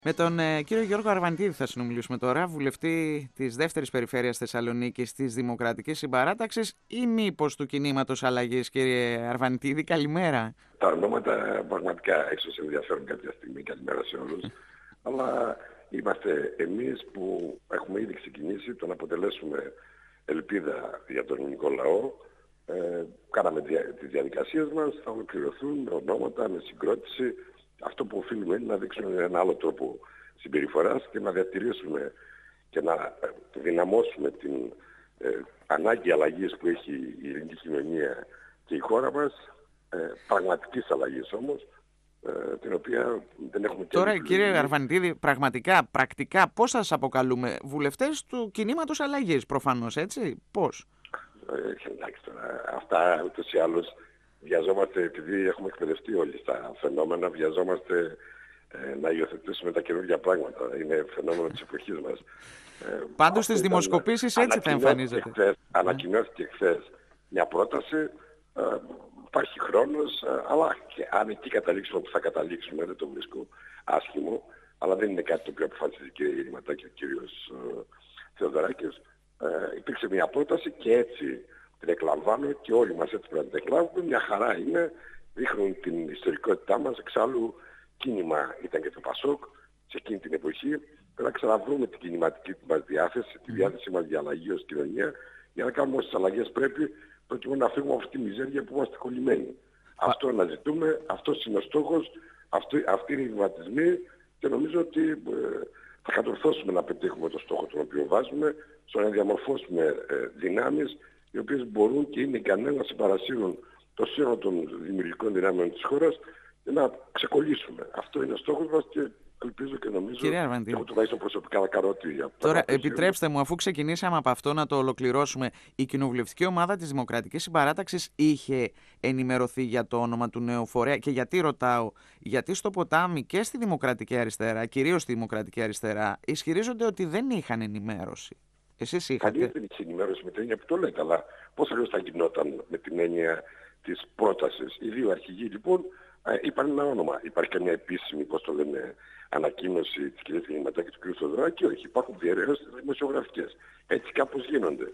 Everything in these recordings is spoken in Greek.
Με τον κύριο Γιώργο Αρβανιτίδη θα συνομιλήσουμε τώρα, βουλευτή της δεύτερης περιφέρειας Θεσσαλονίκης της Δημοκρατικής Συμπαράταξης ή μήπως του κινήματος αλλαγής, κύριε Αρβανιτίδη, καλημέρα. Τα ονόματα πραγματικά ίσως ενδιαφέρουν κάποια στιγμή, καλημέρα σε όλους, αλλά είμαστε εμείς που έχουμε ήδη ξεκινήσει το να αποτελέσουμε ελπίδα για τον ελληνικό λαό. Κάναμε τις διαδικασίες μας, θα ολοκληρωθούν με ονόματα, με συγκρότηση. Αυτό που οφείλουμε είναι να δείξουμε ένα άλλο τρόπο συμπεριφοράς και να διατηρήσουμε και να δυναμώσουμε την ανάγκη αλλαγής που έχει η ελληνική κοινωνία και η χώρα μας, πραγματικής αλλαγής όμως, την οποία δεν έχουμε και τώρα, κύριε Αρβανιτίδη, πραγματικά, πρακτικά, πώς θα σας αποκαλούμε? Βουλευτές του κινήματος αλλαγής, προφανώς, έτσι, πώς? Εντάξει τώρα, αυτά ούτως ή άλλως βιαζόμαστε, επειδή έχουμε εκπαιδευτεί όλοι στα φαινόμενα, βιαζόμαστε να υιοθετήσουμε τα καινούργια πράγματα. Είναι φαινόμενο της εποχής μας. Πάντως στις δημοσκοπήσεις έτσι θα εμφανίζεται. Ανακοινώθηκε χθες μια πρόταση, υπάρχει χρόνος, αλλά και αν εκεί καταλήξουμε που θα καταλήξουμε, δεν το βρίσκω άσχημο, αλλά δεν είναι κάτι το οποίο αποφασίζει η κυρία Γεννηματάκη και ο κύριος Θεοδωράκης. Υπήρξε μια πρόταση και έτσι την εκλαμβάνω και όλοι μας έτσι πρέπει να την εκλάβουμε. Μια χαρά είναι, δείχνουν την ιστορικότητά μας. Εξάλλου κίνημα ήταν και το Πασόκ σε εκείνη την εποχή. Πρέπει να ξαναβρούμε την κινηματική μας διάθεση, τη διάθεση μας για αλλαγή ως κοινωνία, για να κάνουμε όσες αλλαγές πρέπει, προκειμένου να φύγουμε από αυτή τη μιζέρια που είμαστε κολλημένοι. Αυτό αναζητούμε, αυτός είναι ο στόχος, αυτοί είναι οι βηματισμοί και νομίζω ότι θα κατορθώσουμε να πετύχουμε το στόχο τον οποίο βάζουμε, στο να διαμορφώσουμε δυνάμεις οι οποίες μπορούν και είναι ικανές να συμπαρασύρουν το σύνολο των δημιουργικών δυνάμεων της χώρας και να ξεκολλήσουμε. Αυτό είναι ο στόχος μας και ελπίζω και νομίζω και εγώ τουλάχιστον προσωπικά να κάνω ό,τι για τώρα, επιτρέψτε μου, αφού ξεκινήσαμε από αυτό να το ολοκληρώσουμε, η κοινοβουλευτική ομάδα της Δημοκρατικής Συμπαράταξης είχε ενημερωθεί για το όνομα του νέου φορέα? Και γιατί ρωτάω? Γιατί στο ποτάμι και στη Δημοκρατική Αριστερά, κυρίως στη Δημοκρατική Αριστερά, ισχυρίζονται ότι δεν είχαν ενημέρωση. Εσείς είχατε? Κανείς δεν είχε ενημέρωση με την έννοια που το λέτε, αλλά πώς αλλιώς θα γινόταν με την έννοια της πρότασης? Οι δύο αρχηγοί λοιπόν είπαν ένα όνομα. Υπάρχει καμιά επίσημη, πώς το λένε, ανακοίνωση της κυρίας Γεννηματάκη και του κ. Θεοδωράκη? Όχι. Υπάρχουν διαιρέσεις δημοσιογραφικές. Έτσι κάπως γίνονται.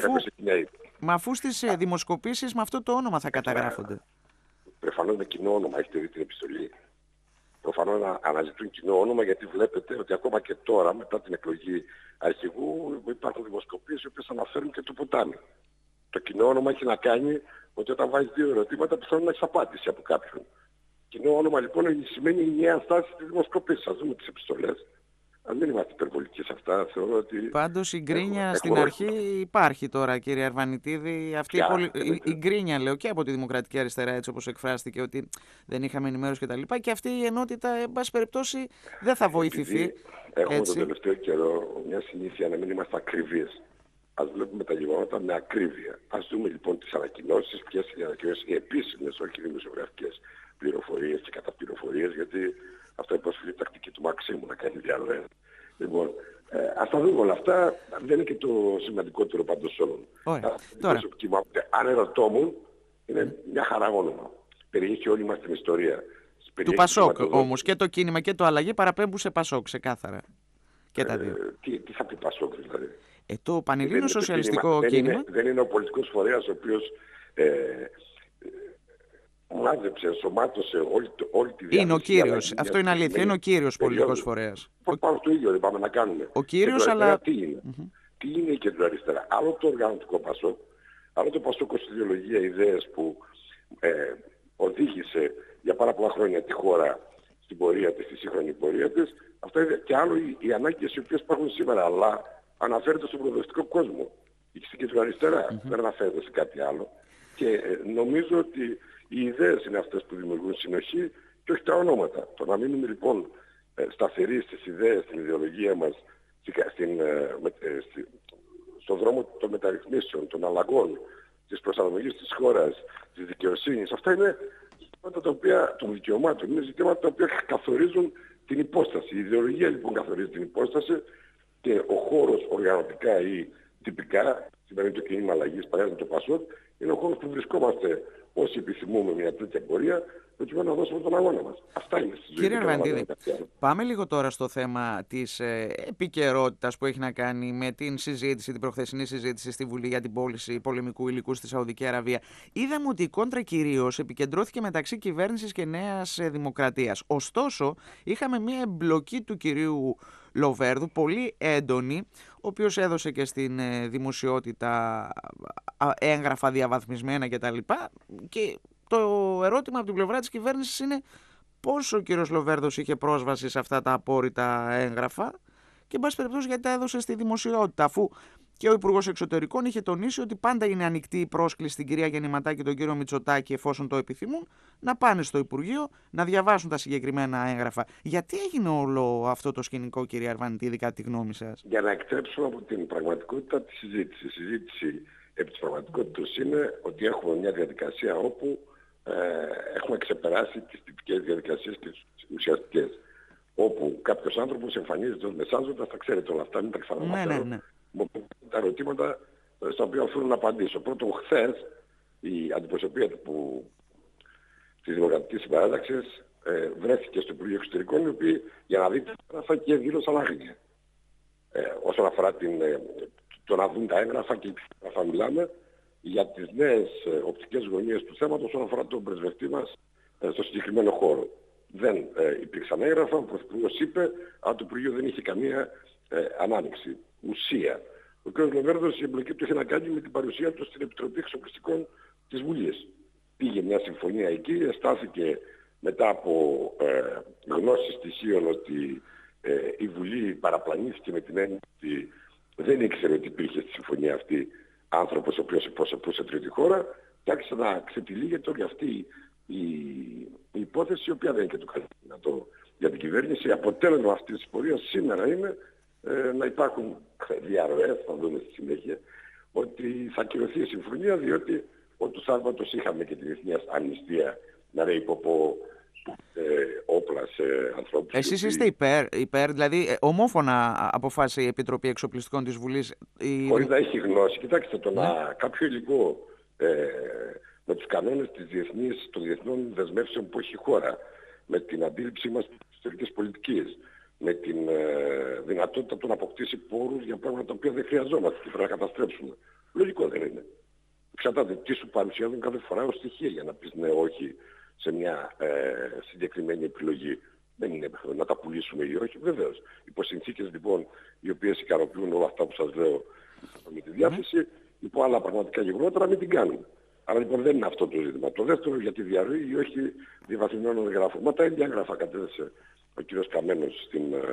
Μα αφού στις δημοσκοπήσεις με αυτό το όνομα θα καταγράφονται. Προφανώς με κοινό όνομα. Έχετε δει την επιστολή? Προφανώς να αναζητούν κοινό όνομα, γιατί βλέπετε ότι ακόμα και τώρα, μετά την εκλογή αρχηγού, υπάρχουν δημοσκοπήσεις οι οποίες αναφέρουν και το ποτάμι. Το κοινό όνομα έχει να κάνει ότι όταν βάζεις δύο ερωτήματα πιθανόν να έχεις απάντηση από κάποιον. Κοινό όνομα λοιπόν σημαίνει η νέα στάση της δημοσκοπής. Ας δούμε τις επιστολές. Αν δεν είμαστε υπερβολικοί σε αυτά, θεωρώ ότι... Πάντως η γκρίνια στην αρχή υπάρχει τώρα, κύριε Αρβανιτίδη. Αυτή η γκρίνια, λέω, και από τη Δημοκρατική Αριστερά, έτσι όπως εκφράστηκε, ότι δεν είχαμε ενημέρωση κτλ. Και αυτή η ενότητα, εν πάση περιπτώσει, δεν θα βοηθηθεί. Έχουμε τον τελευταίο καιρό μια συνήθεια να μην είμαστε ακριβείς. Ας βλέπουμε τα γεγονότα με ακρίβεια. Ας δούμε λοιπόν τις ανακοινώσεις, ποιες είναι οι ανακοινώσεις, οι επίσημες, όχι οι δημοσιογραφικές πληροφορίες και καταπληροφορίες, γιατί αυτό είναι προσφυλή τακτική του Μαξίμου να κάνει διαρροές. Λοιπόν, ας τα δούμε όλα αυτά. Δεν είναι και το σημαντικότερο πάντως όλων. Τώρα. Αν ερωτώμουν, είναι μια χαρά όνομα. Περιέχει όλη μας την ιστορία. Του Πασόκ όμως, και το κίνημα και το αλλαγή παραπέμπουν σε Πασόκ, ξεκάθαρα. Και τα δύο. Τι θα πει Πασόκ δηλαδή? Το Πανελλήνιο Σοσιαλιστικό Κίνημα. Δεν είναι ο πολιτικός φορέας ο οποίος μάζεψε, ενσωμάτωσε όλη τη διάθεση. Είναι ο κύριος. Αυτό είναι αλήθεια. Είναι ο κύριος πολιτικός φορέας. Πάμε το ίδιο δεν πάμε να κάνουμε. Ο κύριος, αλλά... Τι είναι? Τι είναι η κεντροαριστερά? Άλλο το οργανωτικό Πασόκ, άλλο το Πασόκ ως ιδεολογία, ιδέες που οδήγησε για πάρα πολλά χρόνια τη χώρα στην πορεία της, στη σύγχρονη πορεία της. Αυτό είναι και άλλο οι ανάγκες οι οποίες υπάρχουν σήμερα, αλλά αναφέρεται στον προοδευτικό κόσμο. Στην κεντροαριστερά, δεν αναφέρεται σε κάτι άλλο. Και νομίζω ότι οι ιδέες είναι αυτές που δημιουργούν συνοχή και όχι τα ονόματα. Το να μείνουμε λοιπόν σταθεροί στις ιδέες, στην ιδεολογία μας, στον δρόμο των μεταρρυθμίσεων, των αλλαγών, της προσαρμογής της χώρας, της δικαιοσύνης, αυτά είναι ζητήματα των δικαιωμάτων, είναι ζητήματα τα οποία καθορίζουν την υπόσταση. Η ιδεολογία λοιπόν καθορίζει την υπόσταση και ο χώρος οργανωτικά ή τυπικά, σήμερα είναι το κίνημα αλλαγής, παράδειγμα το Πασόκ, είναι ο χώρος που βρισκόμαστε όσοι επιθυμούμε μια τέτοια πορεία προκειμένου να δώσουμε τον αγώνα μας. Αυτά είναι στη ζωή. Κύριε Αρβανιτίδη, πάμε λίγο τώρα στο θέμα της επικαιρότητας που έχει να κάνει με την συζήτηση, την προχθεσινή συζήτηση στη Βουλή για την πώληση πολεμικού υλικού στη Σαουδική Αραβία. Είδαμε ότι η κόντρα κυρίως επικεντρώθηκε μεταξύ κυβέρνησης και Νέας Δημοκρατίας. Ωστόσο, είχαμε μια εμπλοκή του κυρίου Λοβέρδου, πολύ έντονη, ο οποίος έδωσε και στην δημοσιότητα έγγραφα διαβαθμισμένα κτλ. Και το ερώτημα από την πλευρά της κυβέρνησης είναι πώς ο κύριος Λοβέρδος είχε πρόσβαση σε αυτά τα απόρριτα έγγραφα και εν πάση περιπτώσει γιατί τα έδωσε στη δημοσιότητα, αφού και ο Υπουργός Εξωτερικών είχε τονίσει ότι πάντα είναι ανοιχτή η πρόσκληση στην κυρία Γεννηματάκη και τον κύριο Μητσοτάκη, εφόσον το επιθυμούν, να πάνε στο Υπουργείο να διαβάσουν τα συγκεκριμένα έγγραφα. Γιατί έγινε όλο αυτό το σκηνικό, κύριε Αρβανιτίδη, κατά τη γνώμη σας? Για να εκτρέψουμε από την πραγματικότητα τη συζήτηση. Η συζήτηση επί της πραγματικότητας είναι ότι έχουμε μια διαδικασία όπου έχουμε ξεπεράσει τις τυπικές διαδικασίες και τις ουσιαστικές. Όπου κάποιος άνθρωπος εμφανίζεται ως μεσάζοντας, τα ξέρετε όλα αυτά, μην τα ξαναμαθαίνω. Ναι. Τα ερωτήματα στα οποία οφείλω να απαντήσω. Πρώτον, χθες η αντιπροσωπεία της Δημοκρατικής Συμπαράταξης βρέθηκε στο Υπουργείο Εξωτερικών, οι οποίοι για να δείτε έγγραφα και δήλωσαν άγνοια. Όσον αφορά το να δουν τα έγγραφα και ποια έγγραφα μιλάμε, για τις νέες οπτικές γωνίες του θέματος όσον αφορά τον πρεσβευτή μας στο συγκεκριμένο χώρο. Δεν υπήρξαν έγγραφα, ο Πρωθυπουργός είπε, αλλά το Υπουργείο δεν είχε καμία ανάμειξη. Ουσία. Ο κ. Λοβέρδος, η εμπλοκή του είχε να κάνει με την παρουσία του στην Επιτροπή Εξοπλιστικών της Βουλής. Πήγε μια συμφωνία εκεί, αισθάθηκε μετά από γνώσεις στοιχείων ότι η Βουλή παραπλανήθηκε με την έννοια ότι δεν ήξερε ότι υπήρχε στη συμφωνία αυτή άνθρωπος ο οποίος εκπροσωπούσε τρίτη χώρα, και άρχισε να ξετυλίγεται όλη αυτή η υπόθεση, η οποία δεν είναι και το καλύτερο για την κυβέρνηση. Αποτέλεσμα αυτής της πορείας σήμερα είναι να υπάρχουν διαρροές, θα δούμε στη συνέχεια, ότι θα ακυρωθεί η συμφωνία, διότι όντως άρματος είχαμε και τη διεθνή αμνηστία να λέει όπλα σε ανθρώπους. Εσείς είστε υπέρ, δηλαδή ομόφωνα αποφάσισε η Επιτροπή Εξοπλιστικών της Βουλής. Χωρίς να έχει γνώση. Κοιτάξτε, κάποιο υλικό με τους κανόνες των διεθνών δεσμεύσεων που έχει η χώρα, με την αντίληψή μας της ιστορικής πολιτικής, με την δυνατότητα του να αποκτήσει πόρους για πράγματα τα οποία δεν χρειαζόμαστε και πρέπει να καταστρέψουμε. Λογικό δεν είναι. Εξαρτάται τι σου παρουσιάζουν κάθε φορά ως στοιχεία για να πεις ναι, όχι σε μια συγκεκριμένη επιλογή. Δεν είναι να τα πουλήσουμε ή όχι. Βεβαίως. Υπό συνθήκες λοιπόν οι οποίες ικανοποιούν όλα αυτά που σας λέω με τη διάθεση, υπό άλλα πραγματικά γεγονότα να μην την κάνουμε. Άρα λοιπόν δεν είναι αυτό το ζήτημα. Το δεύτερο για τη διαρροή ή όχι διαβαθμισμένων εγγράφων. Μα τα ίδια έγγραφα κατέθεσε ο κ. Καμένος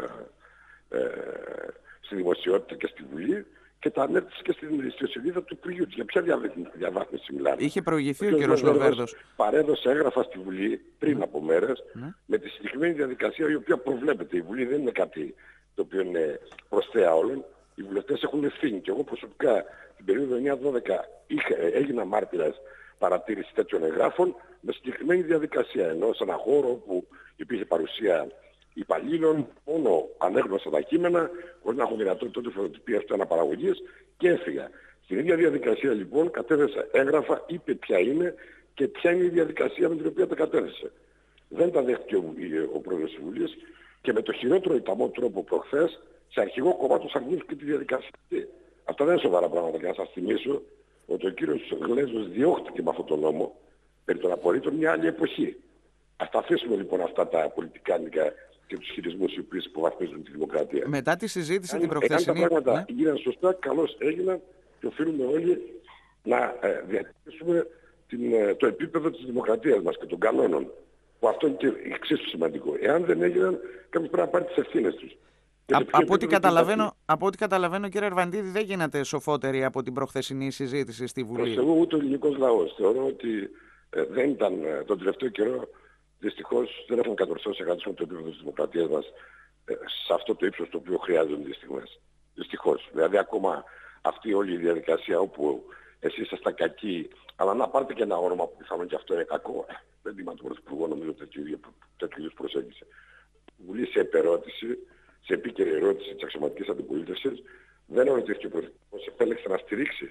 στη δημοσιότητα και στη Βουλή και τα ανέπτυξε και στην ιστοσελίδα του Υπουργείου. Για ποια διαβάθμιση μιλάμε? Είχε προηγηθεί ο κ. Λοβέρδος. Παρέδωσε έγγραφα στη Βουλή πριν από μέρες με τη συγκεκριμένη διαδικασία η οποία προβλέπεται. Η Βουλή δεν είναι κάτι το οποίο είναι προσθέα όλων. Οι βουλευτές έχουν ευθύνη και εγώ προσωπικά την περίοδο 9-12 έγινα μάρτυρας παρατήρηση τέτοιων εγγράφων με συγκεκριμένη διαδικασία. Ενώ σε ένα χώρο που υπήρχε παρουσία υπαλλήλων, μόνο ανέγνωσα τα κείμενα, χωρίς να έχω δυνατότητα τότε φωτοτυπίας του αναπαραγωγής και έφυγα. Στην ίδια διαδικασία λοιπόν κατέθεσα έγγραφα, είπε ποια είναι και ποια είναι η διαδικασία με την οποία τα κατέθεσε. Δεν τα δέχτηκε ο πρόεδρος της Βουλής και με το χειρότερο ηταμό τρόπο προχθές σε αρχηγό κομμάτος αρνήθηκε τη διαδικασία αυτή. Αυτά δεν είναι σοβαρά πράγματα και να σας θυμίσω ότι ο κύριος Γλέζος διώχτηκε με αυτόν τον νόμο περί των απορρίτων μια άλλη εποχή. Ας τα αφήσουμε λοιπόν αυτά τα πολιτικάνικα και τους χειρισμούς οι οποίοι υποβαθμίζουν τη δημοκρατία. Μετά τη συζήτηση την προχθεσινή. Αν τα πράγματα γίνανε σωστά, καλώς έγιναν και οφείλουμε όλοι να διατηρήσουμε το επίπεδο της δημοκρατίας μας και των κανόνων. Που αυτό είναι και εξίσου σημαντικό. Εάν δεν έγιναν, κάποιος πρέπει να πάρει τις ευθύνες τους. Από ό,τι καταλαβαίνω, κύριε Αρβανιτίδη, δεν γίνατε σοφότεροι από την προχθεσινή συζήτηση στη Βουλή. Προς εγώ ούτε ο ελληνικός λαός. Θεωρώ ότι δεν ήταν τον τελευταίο καιρό, δυστυχώς δεν έχουν κατορθώσει να κρατήσουμε το επίπεδο της δημοκρατίας μας σε αυτό το ύψος το οποίο χρειάζονται τις στιγμές. Δυστυχώς. Δηλαδή ακόμα αυτή όλη η διαδικασία όπου εσείς ήσασταν κακοί, αλλά να πάρετε και ένα όνομα που πιθανόν και αυτό είναι κακό, δεν είμαι τον Πρωθυπουργό, νομίζω τέτοιου είδους προσέγγιση. Η Βουλή σε επερώτηση, σε επίκαιρη ερώτηση της αξιωματικής αντιπολίτευσης, δεν ερωτήθηκε ο Πρωθυπουργός, επέλεξε να στηρίξει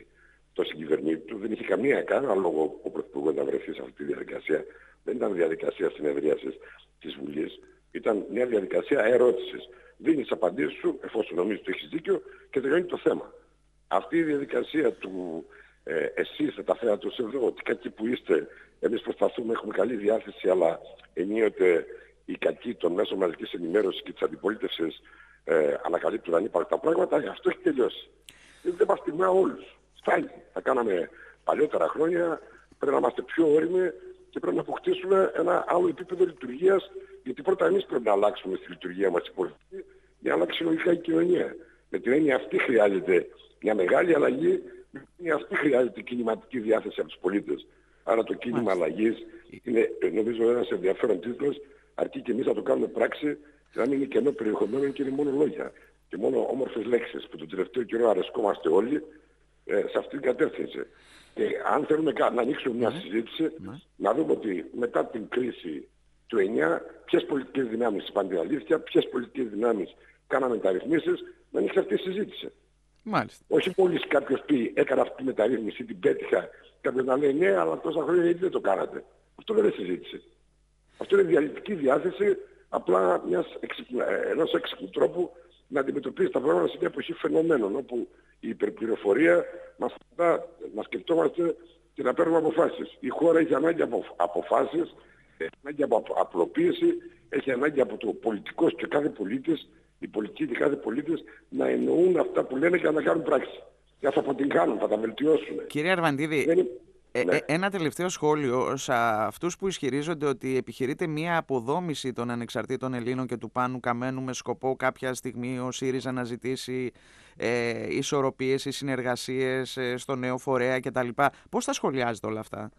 το συγκυβερνήτη του, δεν είχε κανένα λόγο ο Πρωθυπουργός να βρεθεί σε αυτή τη διαδικασία. Δεν ήταν διαδικασία συνεδρίασης της Βουλής, ήταν μια διαδικασία ερώτησης. Δίνεις τις απαντήσεις σου, εφόσον νομίζεις ότι έχεις δίκιο, και τελειώνει το θέμα. Αυτή η διαδικασία του εσείς τα θέατος εδώ, ότι κακοί που είστε, εμείς προσπαθούμε, έχουμε καλή διάθεση, αλλά ενίοτε οι κακοί των μέσων μαζικής ενημέρωσης και της αντιπολίτευσης ανακαλύπτουν ανύπαρκτα πράγματα, αυτό έχει τελειώσει. Δεν μας τιμά όλους. Φτάνει. Θα κάναμε παλιότερα χρόνια, πρέπει να είμαστε πιο όριμοι και πρέπει να αποκτήσουμε ένα άλλο επίπεδο λειτουργίας, γιατί πρώτα εμείς πρέπει να αλλάξουμε στη λειτουργία μας η πολιτική για να αλλάξει λογικά η κοινωνία. Με την έννοια αυτή χρειάζεται μια μεγάλη αλλαγή, με την έννοια αυτή χρειάζεται κινηματική διάθεση από τους πολίτες. Άρα το κίνημα αλλαγής είναι, νομίζω, ένας ενδιαφέρον τίτλος, αρκεί και εμείς να το κάνουμε πράξη και να μην είναι κενό περιεχομένο και είναι μόνο λόγια και μόνο όμορφες λέξεις που τον τελευταίο καιρό αρεσκόμαστε όλοι σε αυτήν την κατεύθυνση. Και αν θέλουμε να ανοίξουμε μια συζήτηση, να δούμε ότι μετά την κρίση του 9, ποιες πολιτικές δυνάμεις, είπαν την αλήθεια, ποιες πολιτικές δυνάμεις κάναμε μεταρρυθμίσεις, να ανοίξει αυτή η συζήτηση. Μάλιστα. Όχι μόλις κάποιος πει έκανα αυτή τη μεταρρύθμιση, την πέτυχα, κάποιος να λέει ναι, αλλά τόσα χρόνια γιατί δεν το κάνατε. Αυτό δεν είναι συζήτηση. Αυτό είναι διαλυτική διάθεση απλά ενός έξυπνου τρόπου να αντιμετωπίσει τα πράγματα σε μια εποχή φαινομένων, όπου η υπερπληροφορία μας φαντά να σκεφτόμαστε και να παίρνουμε αποφάσεις. Η χώρα έχει ανάγκη από αποφάσεις, έχει ανάγκη από απλοποίηση, έχει ανάγκη από το πολιτικός και κάθε πολίτης, οι πολιτικοί και κάθε πολίτης να εννοούν αυτά που λένε και να τα κάνουν πράξη. Και θα αποτυγχάνουν, θα τα βελτιώσουν. Κύριε Αρβαντίδη, ένα τελευταίο σχόλιο σε αυτούς που ισχυρίζονται ότι επιχειρείται μία αποδόμηση των ανεξαρτήτων Ελλήνων και του Πάνου Καμένου με σκοπό κάποια στιγμή ο ΣΥΡΙΖΑ να ζητήσει ισορροπίες ή συνεργασίες στο νέο φορέα κτλ. Πώς τα σχολιάζετε όλα αυτά?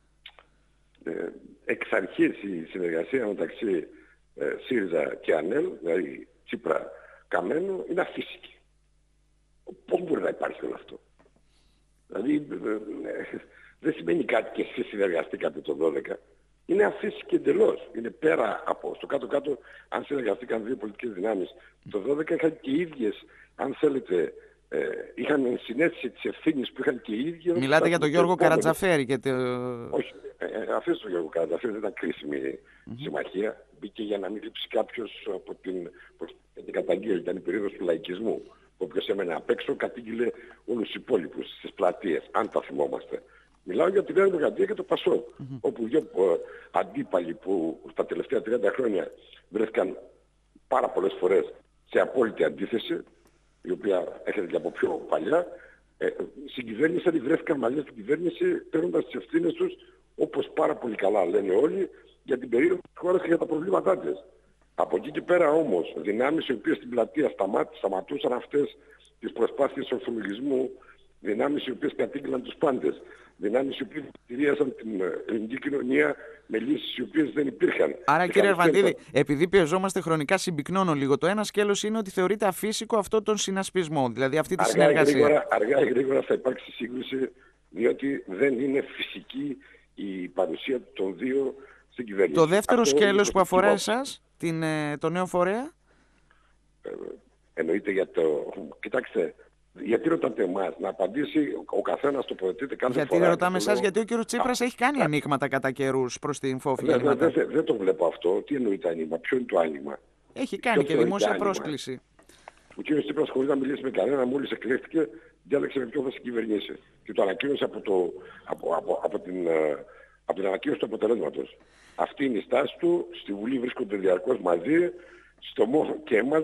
Εξ αρχής η συνεργασία μεταξύ ΣΥΡΙΖΑ και ΑΝΕΛ, δηλαδή Τσίπρα Καμένου, είναι αφύσικη. Πώς μπορεί να υπάρχει όλο αυτό? Δηλαδή δεν σημαίνει κάτι και εσείς συνεργαστήκατε το 12. Είναι αφύσικη εντελώς. Είναι πέρα από, στο κάτω-κάτω, αν συνεργαστήκαν δύο πολιτικές δυνάμεις. Το 12 είχαν και οι ίδιες, αν θέλετε, είχαν συνέστηση της ευθύνης που είχαν και οι ίδιες. Μιλάτε για τον Γιώργο Καρατζαφέρη και Όχι, αφήστε τον Γιώργο Καρατζαφέρη, δεν ήταν κρίσιμη συμμαχία. Μπήκε για να μην λείψει κάποιος από την καταγγείλη, ήταν η περίοδος του λαϊκισμού. Όποιος έμενε απ' έξω κατήγγειλε όλους τους υπόλοιπους στις πλατείες, αν τα θυμόμαστε. Μιλάω για τη Νέα Δημοκρατία και το ΠΑΣΟΚ, όπου δύο αντίπαλοι που στα τελευταία 30 χρόνια βρέθηκαν πάρα πολλές φορές σε απόλυτη αντίθεση, η οποία έρχεται και από πιο παλιά, συγκυβέρνησαν ή βρέθηκαν μαζί στην κυβέρνηση παίρνοντας τις ευθύνες τους, όπως πάρα πολύ καλά λένε όλοι, για την περίοδο της χώρας και για τα προβλήματά της. Από εκεί και πέρα όμως, δυνάμεις οι οποίες στην πλατεία σταματούσαν αυτές τις προσπάθειες ορθολογισμού, δυνάμεις οι οποίες κατήγγυλαν τους πάντες, δυνάμεις οι οποίες στηρίασαν την ελληνική κοινωνία με λύσεις οι οποίες δεν υπήρχαν. Άρα κύριε Αρβαντίδη, επειδή πιεζόμαστε χρονικά, συμπυκνώνω λίγο. Το ένα σκέλος είναι ότι θεωρείται αφύσικο αυτό τον συνασπισμό, δηλαδή αυτή τη συνεργασία. Αργά ή γρήγορα θα υπάρξει σύγκρουση, διότι δεν είναι φυσική η παρουσία των δύο στην κυβέρνηση. Το δεύτερο σκέλος που αφορά εσάς, το νέο φορέα. Εννοείται για το... Κοιτάξτε, γιατί ρωτάτε εμάς? Να απαντήσει ο καθένας, τοποθετείται κάθε φορά. Γιατί ρωτάμε εσάς? Γιατί ο κύριος Τσίπρας έχει κάνει ανοίγματα κατά καιρούς προς την φόφη. Δεν το βλέπω αυτό. Τι εννοείται άνοιγμα? Ποιο είναι το άνοιγμα? Έχει κάνει και δημόσια πρόσκληση. Ο κύριος Τσίπρας, χωρίς να μιλήσει με κανένα, μόλις εκλέχθηκε, διάλεξε με ποιον θα συγκυβερνήσει. Και το ανακοίνωσε από την ανακοίνωση του αποτελέσματος. Αυτή είναι η στάση του. Στη Βουλή βρίσκονται διαρκώς μαζί. Και εμάς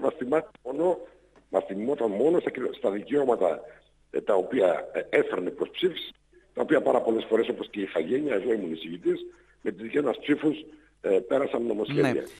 μας θυμόταν μόνο στα δικαιώματα τα οποία έφερνε προς ψήφιση, τα οποία πάρα πολλές φορές, όπως και η Ιθαγένεια, εδώ ήμουν εισηγητής, με τις δικές μας ψήφους πέρασαν νομοσχέδια. Ναι.